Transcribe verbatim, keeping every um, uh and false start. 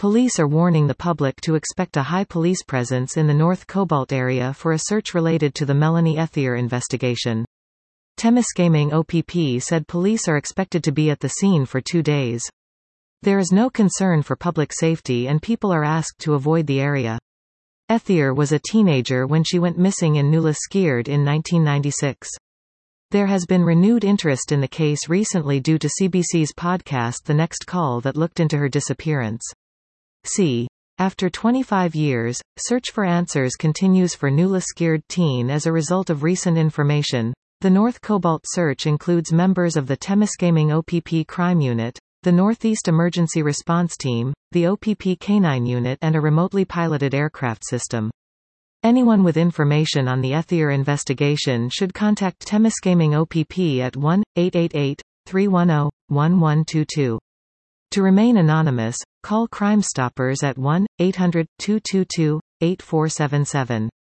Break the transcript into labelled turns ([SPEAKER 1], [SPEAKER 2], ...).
[SPEAKER 1] Police are warning the public to expect a high police presence in the North Cobalt area for a search related to the Melanie Ethier investigation. Temiskaming O P P said police are expected to be at the scene for two days. There is no concern for public safety and people are asked to avoid the area. Ethier was a teenager when she went missing in Nula Skird in nineteen ninety-six. There has been renewed interest in the case recently due to C B C's podcast The Next Call that looked into her disappearance. C. After twenty-five years, search for answers continues for Nula Skird teen as a result of recent information. The North Cobalt search includes members of the Temiskaming O P P Crime Unit, the Northeast Emergency Response Team, the O P P Canine Unit and a remotely piloted aircraft system. Anyone with information on the Ethier investigation should contact Temiskaming O P P at one eight eight eight, three one zero, one one two two. To remain anonymous, call Crime Stoppers at one eight hundred, two two two, eight four seven seven.